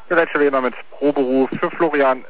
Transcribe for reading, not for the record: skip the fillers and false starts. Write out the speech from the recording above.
Der Letzte wie immer mit Proberuf für Florian